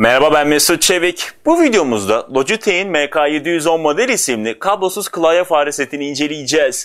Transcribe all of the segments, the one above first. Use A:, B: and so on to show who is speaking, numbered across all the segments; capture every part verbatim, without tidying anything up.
A: Merhaba, ben Mesut Çevik. Bu videomuzda Logitech'in M K yedi yüz on model isimli kablosuz klavye fare setini inceleyeceğiz.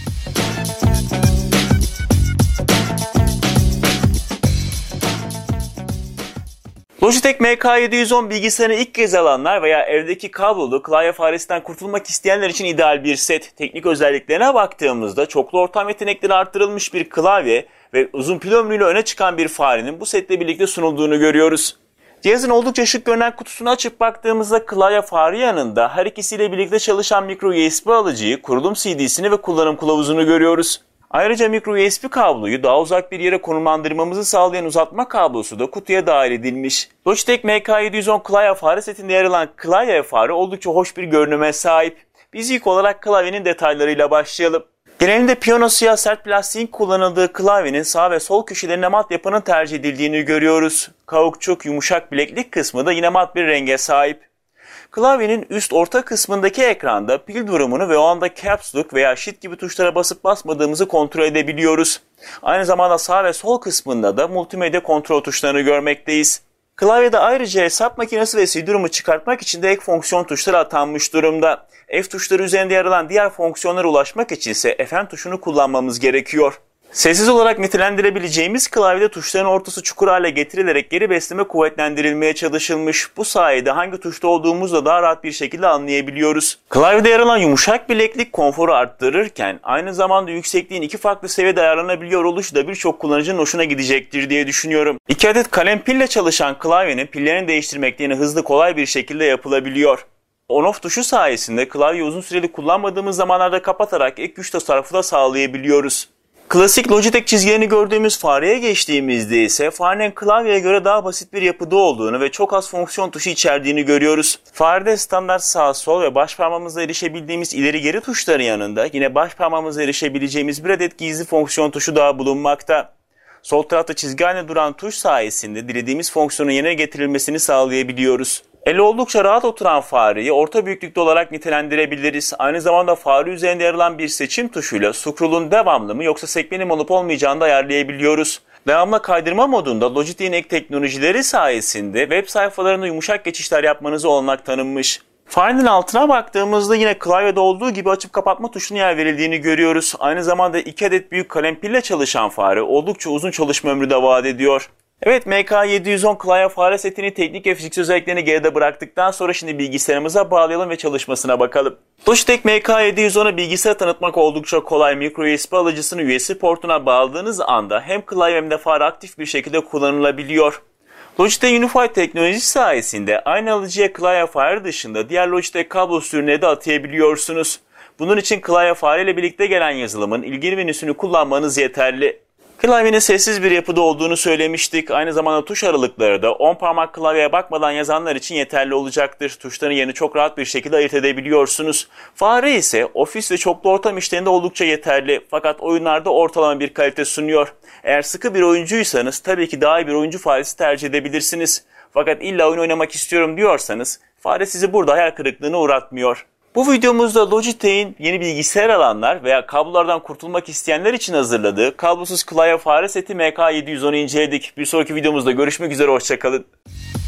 A: Logitech M K yedi yüz on bilgisayarını ilk kez alanlar veya evdeki kablolu klavye faresinden kurtulmak isteyenler için ideal bir set. Teknik özelliklerine baktığımızda çoklu ortam yetenekleri arttırılmış bir klavye ve uzun pil ömrüyle öne çıkan bir farenin bu setle birlikte sunulduğunu görüyoruz. Cihazın oldukça şık görünen kutusunu açıp baktığımızda klavye fare yanında her ikisiyle birlikte çalışan micro U S B alıcıyı, kurulum C D'sini ve kullanım kılavuzunu görüyoruz. Ayrıca micro U S B kabloyu daha uzak bir yere konumlandırmamızı sağlayan uzatma kablosu da kutuya dahil edilmiş. Logitech M K yedi yüz on klavye fare setinde yer alan klavye fare oldukça hoş bir görünüme sahip. Biz ilk olarak klavyenin detaylarıyla başlayalım. Genelinde piyano siyah sert plastiğin kullanıldığı klavyenin sağ ve sol köşelerine mat yapının tercih edildiğini görüyoruz. Kaukçuk yumuşak bileklik kısmı da yine mat bir renge sahip. Klavyenin üst orta kısmındaki ekranda pil durumunu ve o anda Caps Lock veya Shift gibi tuşlara basıp basmadığımızı kontrol edebiliyoruz. Aynı zamanda sağ ve sol kısmında da multimedya kontrol tuşlarını görmekteyiz. Klavyede ayrıca hesap makinesi ve C D-ROM'u çıkartmak için de ek fonksiyon tuşları atanmış durumda. F tuşları üzerinde yer alan diğer fonksiyonlara ulaşmak için ise F N tuşunu kullanmamız gerekiyor. Sessiz olarak nitelendirebileceğimiz klavyede tuşların ortası çukur hale getirilerek geri besleme kuvvetlendirilmeye çalışılmış. Bu sayede hangi tuşta olduğumuzu da daha rahat bir şekilde anlayabiliyoruz. Klavyede yer alan yumuşak bileklik konforu arttırırken aynı zamanda yüksekliğin iki farklı seviyede ayarlanabiliyor oluşu da birçok kullanıcının hoşuna gidecektir diye düşünüyorum. İki adet kalem pille çalışan klavyenin pillerini değiştirmek yine hızlı kolay bir şekilde yapılabiliyor. On-off tuşu sayesinde klavyeyi uzun süreli kullanmadığımız zamanlarda kapatarak ek güç tasarrufu da sağlayabiliyoruz. Klasik Logitech çizgilerini gördüğümüz fareye geçtiğimizde ise farenin klavyeye göre daha basit bir yapıda olduğunu ve çok az fonksiyon tuşu içerdiğini görüyoruz. Farede standart sağ sol ve baş parmağımızla erişebildiğimiz ileri geri tuşların yanında yine baş parmağımızla erişebileceğimiz bir adet gizli fonksiyon tuşu daha bulunmakta. Sol tarafta çizgi haline duran tuş sayesinde dilediğimiz fonksiyonun yerine getirilmesini sağlayabiliyoruz. Ele oldukça rahat oturan fareyi orta büyüklükte olarak nitelendirebiliriz. Aynı zamanda fare üzerinde yer alan bir seçim tuşuyla scroll'un devamlı mı yoksa sekmenin olup olmayacağını da ayarlayabiliyoruz. Devamlı kaydırma modunda Logitech'in ek teknolojileri sayesinde web sayfalarında yumuşak geçişler yapmanıza olanak tanınmış. Farenin altına baktığımızda yine klavyede olduğu gibi açıp kapatma tuşuna yer verildiğini görüyoruz. Aynı zamanda iki adet büyük kalem pille çalışan fare oldukça uzun çalışma ömrü de vaat ediyor. Evet, M K yedi yüz on klavye fare setini teknik ve fiziksel özelliklerini geride bıraktıktan sonra şimdi bilgisayarımıza bağlayalım ve çalışmasına bakalım. Logitech M K yedi yüz on'a bilgisayar tanıtmak oldukça kolay. Micro U S B alıcısını U S B portuna bağladığınız anda hem klavye hem de fare aktif bir şekilde kullanılabiliyor. Logitech Unified teknolojisi sayesinde aynı alıcıya klavye fare dışında diğer Logitech kablo sürümleri de atayabiliyorsunuz. Bunun için klavye fare ile birlikte gelen yazılımın ilgili menüsünü kullanmanız yeterli. Klavyenin sessiz bir yapıda olduğunu söylemiştik. Aynı zamanda tuş aralıkları da on parmak klavyeye bakmadan yazanlar için yeterli olacaktır. Tuşların yerini çok rahat bir şekilde ayırt edebiliyorsunuz. Fare ise ofis ve çoklu ortam işlerinde oldukça yeterli. Fakat oyunlarda ortalama bir kalite sunuyor. Eğer sıkı bir oyuncuysanız tabii ki daha iyi bir oyuncu faresi tercih edebilirsiniz. Fakat illa oyun oynamak istiyorum diyorsanız fare sizi burada hayal kırıklığına uğratmıyor. Bu videomuzda Logitech'in yeni bilgisayar alanlar veya kablolardan kurtulmak isteyenler için hazırladığı kablosuz klavye fare seti M K yedi yüz on'u inceledik. Bir sonraki videomuzda görüşmek üzere, hoşça kalın.